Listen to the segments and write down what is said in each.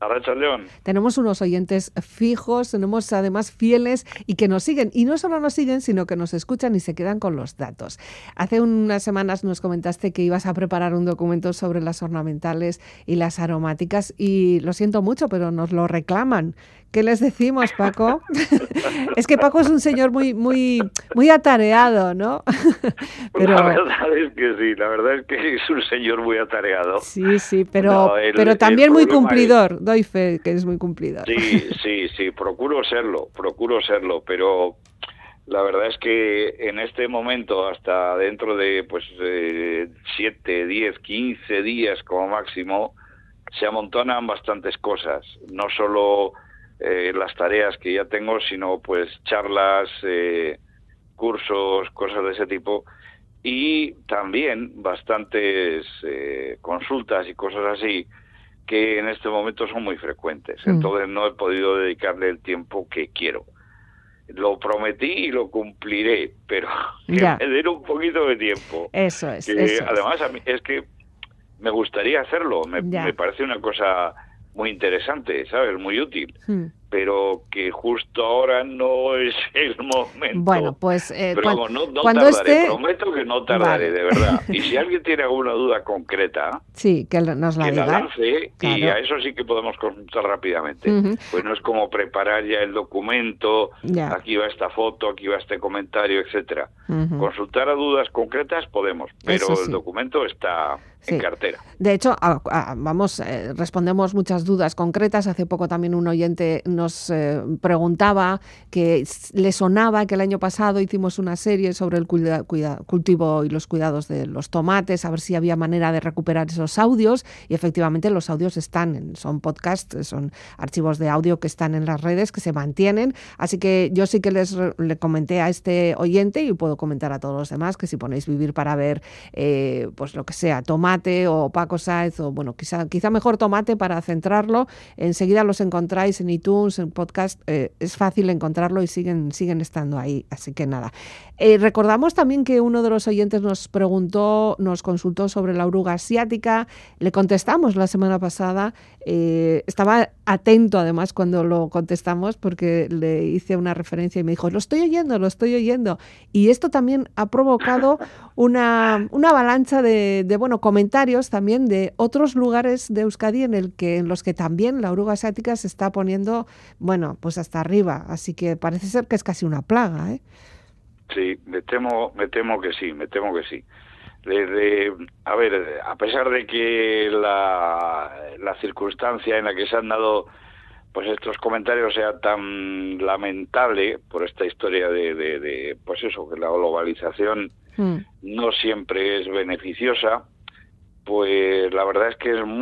Arratsaldeon. Tenemos unos oyentes fijos, tenemos además fieles y que nos siguen. Y no solo nos siguen, sino que nos escuchan y se quedan con los datos. Hace unas semanas nos comentaste que ibas a preparar un documento sobre las ornamentales y las aromáticas y lo siento mucho, pero nos lo reclaman. ¿Qué les decimos, Paco? Es que Paco es un señor muy atareado, ¿no? Pero la verdad es que es un señor muy atareado. Sí, pero también muy cumplidor. Doy fe que es muy cumplidor. Sí, procuro serlo, pero la verdad es que en este momento, hasta dentro de 7, 10, 15 días como máximo, se amontonan bastantes cosas, no solo las tareas que ya tengo, sino pues charlas, cursos, cosas de ese tipo, y también bastantes consultas y cosas así que en este momento son muy frecuentes. Entonces no he podido dedicarle el tiempo que quiero. Lo prometí y lo cumpliré, pero que me den un poquito de tiempo. Eso es. Además, a mí es que me gustaría hacerlo. Me parece una cosa muy interesante, ¿sabes? Muy útil. Pero que justo ahora no es el momento. Bueno, pues pero no cuando tardaré, prometo que no tardaré, de verdad. Y si alguien tiene alguna duda concreta, sí, que nos la diga. Lance, claro. Y a eso sí que podemos consultar rápidamente. Pues no es como preparar ya el documento, aquí va esta foto, aquí va este comentario, etcétera. Consultar a dudas concretas podemos, pero el documento está en cartera. De hecho, respondemos muchas dudas concretas. Hace poco también un oyente nos preguntaba que le sonaba que el año pasado hicimos una serie sobre el cultivo y los cuidados de los tomates, a ver si había manera de recuperar esos audios, y efectivamente los audios son podcasts, son archivos de audio que están en las redes, que se mantienen, así que yo sí que le comenté a este oyente, y puedo comentar a todos los demás, que si ponéis Vivir para Ver, pues lo que sea, tomate o Paco Sáez, o bueno, quizá mejor tomate para centrarlo, enseguida los encontráis en iTunes, en podcast, es fácil encontrarlo y siguen estando ahí, así que nada. Recordamos también que uno de los oyentes nos consultó sobre la oruga asiática, le contestamos la semana pasada, estaba atento además cuando lo contestamos, porque le hice una referencia y me dijo, lo estoy oyendo, y esto también ha provocado una avalancha de comentarios también de otros lugares de Euskadi en los que también la oruga asiática se está poniendo, pues hasta arriba, así que parece ser que es casi una plaga, ¿eh? Sí, me temo que sí. A pesar de que la circunstancia en la que se han dado pues estos comentarios sea tan lamentable por esta historia de que la globalización no siempre es beneficiosa, pues la verdad es que es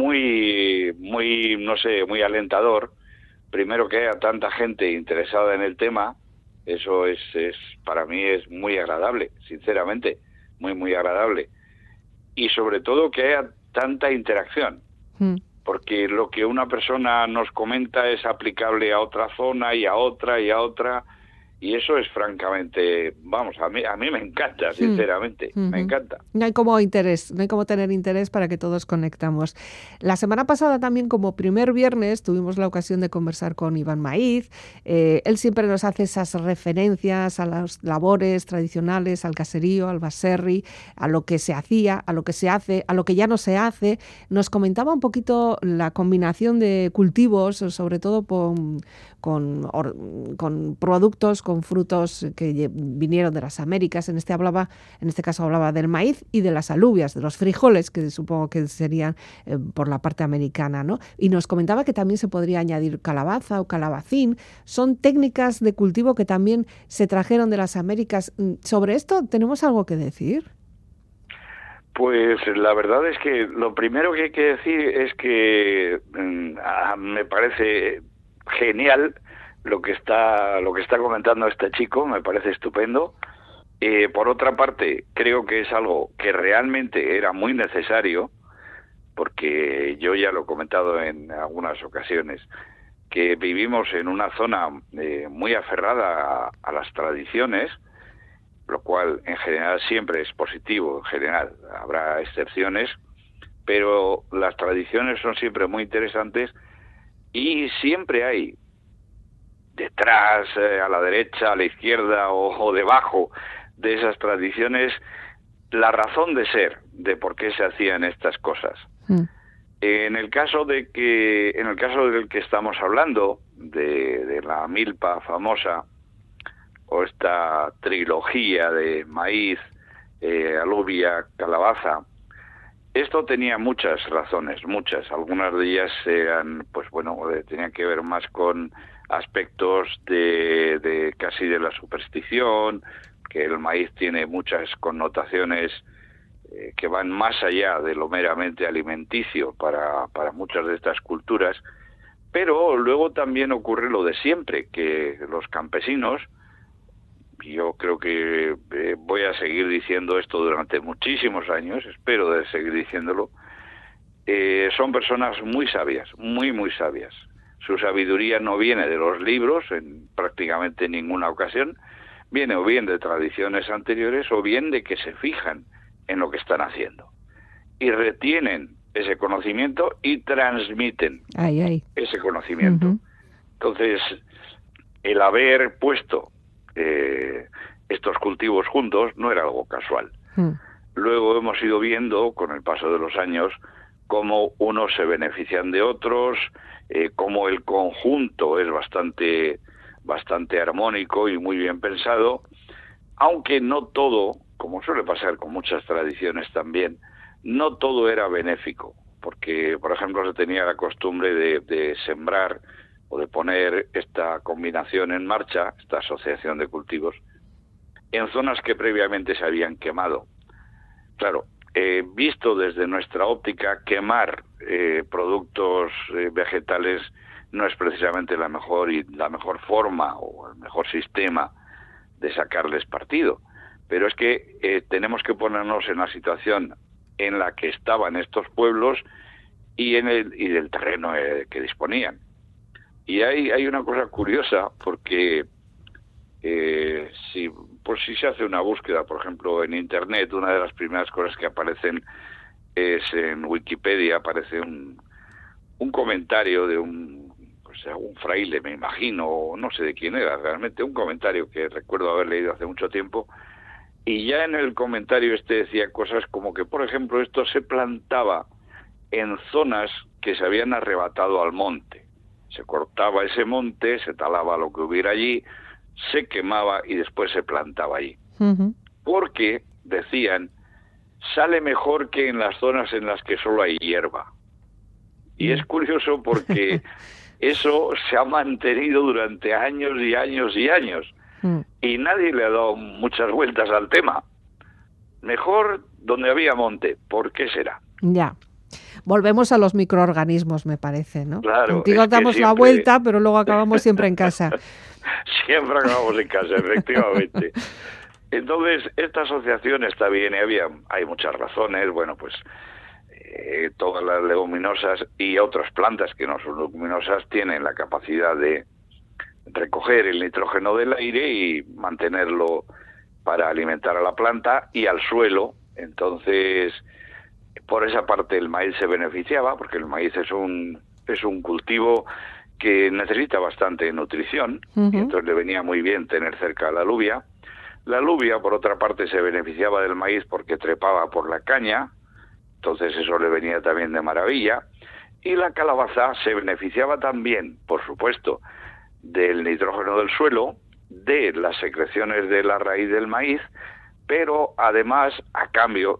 muy alentador, primero, que haya tanta gente interesada en el tema. Eso es para mí es muy agradable, sinceramente, muy agradable. Y sobre todo que haya tanta interacción, porque lo que una persona nos comenta es aplicable a otra zona y a otra, y eso es francamente, a mí me encanta, sinceramente, me encanta. No hay como tener interés para que todos conectamos. La semana pasada también, como primer viernes, tuvimos la ocasión de conversar con Iván Maíz. Él siempre nos hace esas referencias a las labores tradicionales, al caserío, al baserri, a lo que se hacía, a lo que se hace, a lo que ya no se hace. Nos comentaba un poquito la combinación de cultivos, sobre todo con productos, con frutos que vinieron de las Américas. En este caso hablaba del maíz y de las alubias, de los frijoles, que supongo que serían por la parte americana, ¿no? Y nos comentaba que también se podría añadir calabaza o calabacín. Son técnicas de cultivo que también se trajeron de las Américas. ¿Sobre esto tenemos algo que decir? Pues la verdad es que lo primero que hay que decir es que me parece genial lo que está comentando este chico, me parece estupendo. Por otra parte, creo que es algo que realmente era muy necesario, porque yo ya lo he comentado en algunas ocasiones, que vivimos en una zona muy aferrada a las tradiciones, lo cual en general siempre es positivo, en general, habrá excepciones, pero las tradiciones son siempre muy interesantes Y siempre hay detrás, a la derecha, a la izquierda o debajo de esas tradiciones, la razón de ser de por qué se hacían estas cosas. En el caso del que estamos hablando, de la milpa famosa, o esta trilogía de maíz, alubia, calabaza, esto tenía muchas razones, muchas. Algunas de ellas eran, pues bueno, tenían que ver más con aspectos de casi de la superstición, que el maíz tiene muchas connotaciones que van más allá de lo meramente alimenticio para muchas de estas culturas, pero luego también ocurre lo de siempre, que los campesinos, yo creo que voy a seguir diciendo esto durante muchísimos años, espero de seguir diciéndolo, son personas muy sabias, muy, muy sabias. Su sabiduría no viene de los libros en prácticamente ninguna ocasión, viene o bien de tradiciones anteriores o bien de que se fijan en lo que están haciendo y retienen ese conocimiento y transmiten ese conocimiento. Entonces, el haber puesto estos cultivos juntos no era algo casual. Luego hemos ido viendo con el paso de los años cómo unos se benefician de otros, cómo el conjunto es bastante armónico y muy bien pensado, aunque no todo, como suele pasar con muchas tradiciones también, no todo era benéfico, porque, por ejemplo, se tenía la costumbre de sembrar o de poner esta combinación en marcha, esta asociación de cultivos, en zonas que previamente se habían quemado. Claro, visto desde nuestra óptica, quemar productos vegetales no es precisamente la mejor forma o el mejor sistema de sacarles partido. Pero es que tenemos que ponernos en la situación en la que estaban estos pueblos y del terreno que disponían. Y hay una cosa curiosa, porque si se hace una búsqueda, por ejemplo, en Internet, una de las primeras cosas que aparecen es en Wikipedia, aparece un comentario de un fraile, me imagino, o no sé de quién era realmente, un comentario que recuerdo haber leído hace mucho tiempo, y ya en el comentario decía cosas como que, por ejemplo, esto se plantaba en zonas que se habían arrebatado al monte. Se cortaba ese monte, se talaba lo que hubiera allí, se quemaba y después se plantaba allí. Porque, decían, sale mejor que en las zonas en las que solo hay hierba. Y es curioso porque eso se ha mantenido durante años y años y años. Y nadie le ha dado muchas vueltas al tema. Mejor donde había monte. ¿Por qué será? Ya. Volvemos a los microorganismos, me parece, ¿no? Claro. Contigo damos la vuelta, pero luego acabamos siempre en casa. Siempre acabamos en casa, efectivamente. Entonces, esta asociación está bien, hay muchas razones. Bueno, pues todas las leguminosas y otras plantas que no son leguminosas tienen la capacidad de recoger el nitrógeno del aire y mantenerlo para alimentar a la planta y al suelo. Entonces, por esa parte el maíz se beneficiaba, porque el maíz es un cultivo que necesita bastante nutrición, y entonces le venía muy bien tener cerca la alubia. La alubia, por otra parte, se beneficiaba del maíz porque trepaba por la caña, entonces eso le venía también de maravilla. Y la calabaza se beneficiaba también, por supuesto, del nitrógeno del suelo, de las secreciones de la raíz del maíz, pero además, a cambio,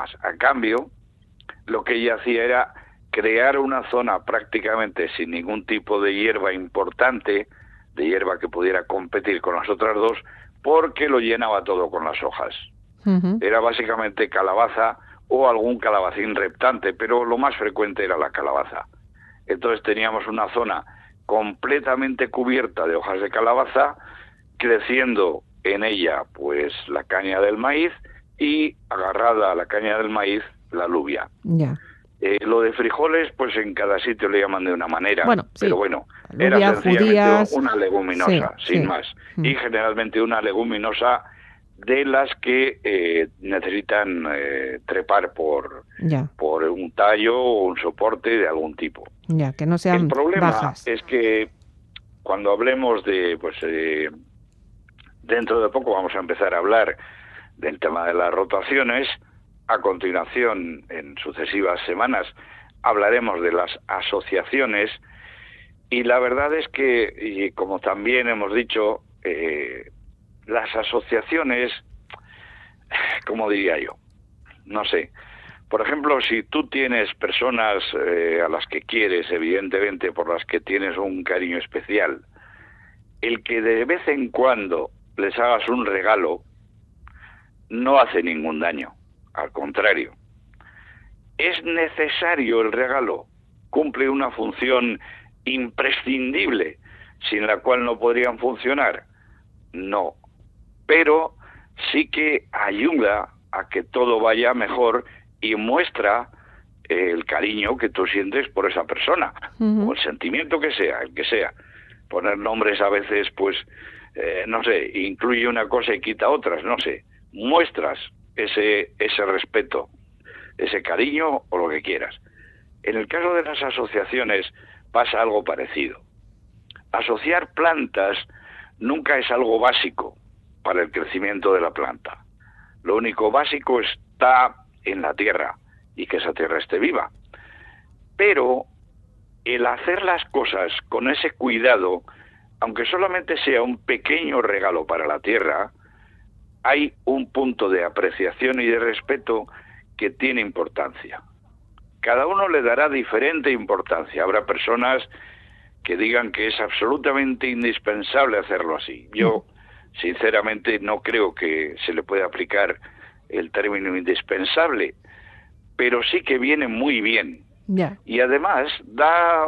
lo que ella hacía era crear una zona prácticamente sin ningún tipo de hierba importante, de hierba que pudiera competir con las otras dos, porque lo llenaba todo con las hojas. Era básicamente calabaza o algún calabacín reptante, pero lo más frecuente era la calabaza. Entonces teníamos una zona completamente cubierta de hojas de calabaza, creciendo en ella pues la caña del maíz y agarrada a la caña del maíz la alubia. Ya. Lo de frijoles, pues en cada sitio le llaman de una manera, bueno, sí. Pero bueno, alubia, era sencillamente judías, una leguminosa, sin más. Y generalmente una leguminosa de las que necesitan trepar por un tallo o un soporte de algún tipo. Ya, que no El sean problema bajas. es que cuando hablemos de, pues dentro de poco vamos a empezar a hablar del tema de las rotaciones. A continuación, en sucesivas semanas, hablaremos de las asociaciones. Y la verdad es que, y como también hemos dicho, las asociaciones, ¿cómo diría yo? No sé. Por ejemplo, si tú tienes personas a las que quieres, evidentemente, por las que tienes un cariño especial, el que de vez en cuando les hagas un regalo no hace ningún daño. Al contrario, ¿es necesario el regalo? ¿Cumple una función imprescindible sin la cual no podrían funcionar? No, pero sí que ayuda a que todo vaya mejor y muestra el cariño que tú sientes por esa persona, o el sentimiento que sea, el que sea. Poner nombres a veces, pues, no sé, incluye una cosa y quita otras, no sé. Muestras ese respeto, ese cariño o lo que quieras. En el caso de las asociaciones pasa algo parecido. Asociar plantas nunca es algo básico para el crecimiento de la planta. Lo único básico está en la tierra y que esa tierra esté viva. Pero el hacer las cosas con ese cuidado, aunque solamente sea un pequeño regalo para la tierra, hay un punto de apreciación y de respeto que tiene importancia. Cada uno le dará diferente importancia. Habrá personas que digan que es absolutamente indispensable hacerlo así. Yo, sinceramente, no creo que se le pueda aplicar el término indispensable, pero sí que viene muy bien. Yeah. Y además da,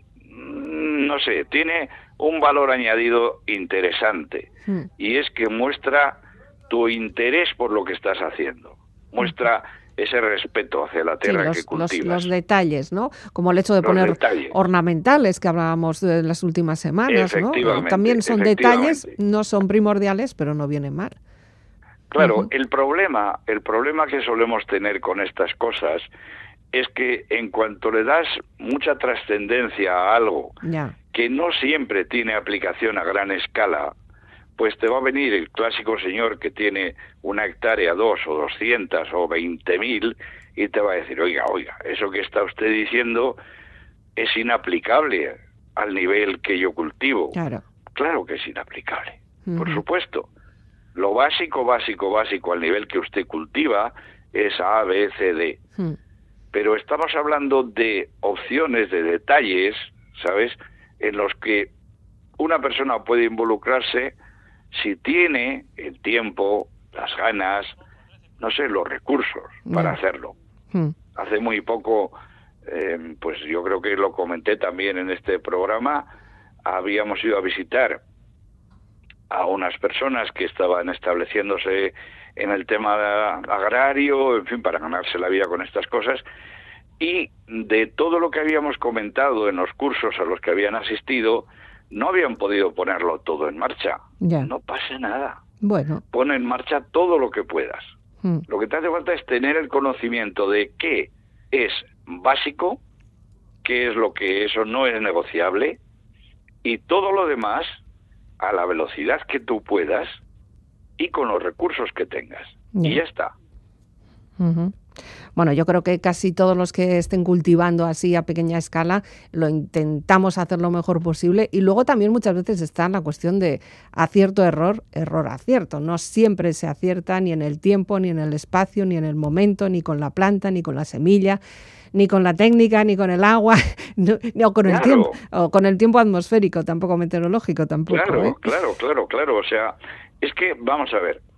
no sé, tiene un valor añadido interesante, y es que muestra tu interés por lo que estás haciendo, muestra ese respeto hacia la tierra que cultivas. Los detalles, ¿no? Como el hecho de poner detalles ornamentales que hablábamos de las últimas semanas, ¿no? También son detalles, no son primordiales, pero no vienen mal. Claro, el problema que solemos tener con estas cosas es que en cuanto le das mucha trascendencia a algo que no siempre tiene aplicación a gran escala, pues te va a venir el clásico señor que tiene 1 hectárea, 2 o 200 o 20.000 y te va a decir, oiga, eso que está usted diciendo es inaplicable al nivel que yo cultivo. Claro que es inaplicable, por supuesto. Lo básico al nivel que usted cultiva es A, B, C, D. Pero estamos hablando de opciones, de detalles, ¿sabes?, en los que una persona puede involucrarse si tiene el tiempo, las ganas, no sé, los recursos para hacerlo. Hace muy poco, pues yo creo que lo comenté también en este programa, habíamos ido a visitar a unas personas que estaban estableciéndose en el tema agrario, en fin, para ganarse la vida con estas cosas, y de todo lo que habíamos comentado en los cursos a los que habían asistido, no habían podido ponerlo todo en marcha. No pasa nada. Bueno. Pon en marcha todo lo que puedas. Lo que te hace falta es tener el conocimiento de qué es básico, qué es lo que eso no es negociable, y todo lo demás a la velocidad que tú puedas y con los recursos que tengas. Y ya está. Bueno, yo creo que casi todos los que estén cultivando así a pequeña escala lo intentamos hacer lo mejor posible, y luego también muchas veces está la cuestión de acierto-error, error-acierto. No siempre se acierta ni en el tiempo, ni en el espacio, ni en el momento, ni con la planta, ni con la semilla, ni con la técnica, ni con el agua, o con el tiempo, o con el tiempo atmosférico, tampoco meteorológico, tampoco. Claro. O sea, es que, vamos a ver,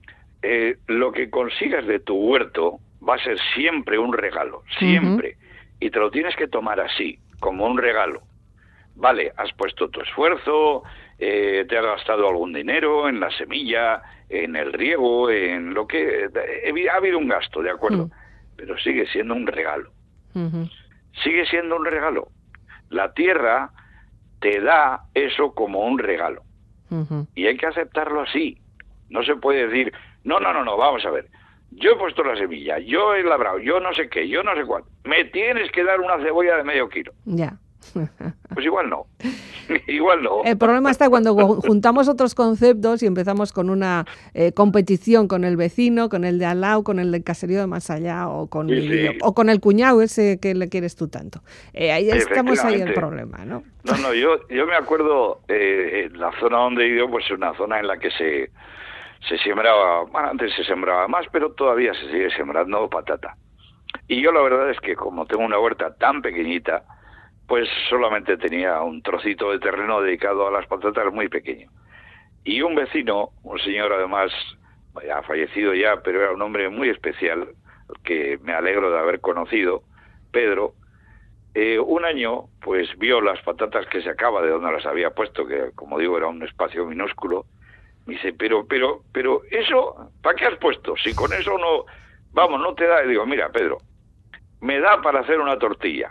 lo que consigas de tu huerto va a ser siempre un regalo, siempre. Y te lo tienes que tomar así, como un regalo. Vale, has puesto tu esfuerzo, te has gastado algún dinero en la semilla, en el riego, en lo que... ha habido un gasto, ¿de acuerdo? Pero sigue siendo un regalo. Sigue siendo un regalo. La tierra te da eso como un regalo. Y hay que aceptarlo así. No se puede decir, no, vamos a ver. yo he puesto la semilla, yo he labrado, yo no sé qué, yo no sé cuánto. Me tienes que dar una cebolla de medio kilo. Ya. Pues igual no. Igual no. El problema está cuando juntamos otros conceptos y empezamos con una competición con el vecino, con el de al lado, con el del caserío de más allá o con, o con el cuñado ese que le quieres tú tanto. Ahí estamos ahí el problema, ¿no? No, yo me acuerdo la zona donde he ido, pues una zona en la que se sembraba, bueno, antes se sembraba más, pero todavía se sigue sembrando patata. Y yo la verdad es que como tengo una huerta tan pequeñita, pues solamente tenía un trocito de terreno dedicado a las patatas muy pequeño. Y un vecino, un señor además, ha fallecido ya, pero era un hombre muy especial, que me alegro de haber conocido, Pedro, un año pues vio las patatas que sacaba de donde las había puesto, que como digo era un espacio minúsculo. Me dice, pero eso, ¿para qué has puesto? Si con eso no, vamos, no te da. Y digo, mira, Pedro, me da para hacer una tortilla.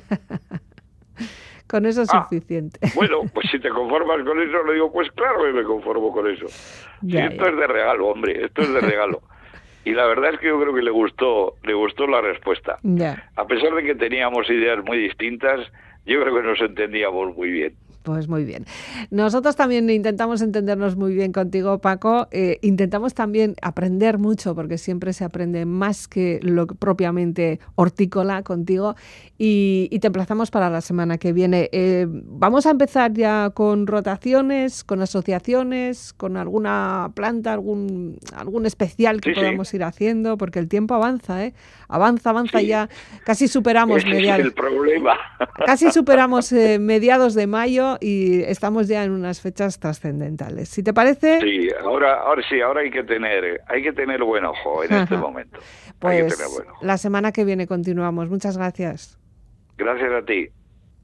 Con eso es suficiente. Bueno, pues si te conformas con eso, le digo, pues claro que me conformo con eso. Ya, esto es de regalo, hombre, esto es de regalo. Y la verdad es que yo creo que le gustó la respuesta. Ya. A pesar de que teníamos ideas muy distintas, yo creo que nos entendíamos muy bien. Pues muy bien. Nosotros también intentamos entendernos muy bien contigo, Paco. Intentamos también aprender mucho, porque siempre se aprende más que lo propiamente hortícola contigo. Y te emplazamos para la semana que viene. Vamos a empezar ya con rotaciones, con asociaciones, con alguna planta, algún especial que podamos ir haciendo, porque el tiempo avanza, ¿eh? Avanza, sí. Ya casi superamos mediados. Ese es el problema. Casi superamos mediados de mayo y estamos ya en unas fechas trascendentales. ¿Sí te parece? Sí, ahora hay que tener buen ojo en este momento. Pues la semana que viene continuamos. Muchas gracias. Gracias a ti.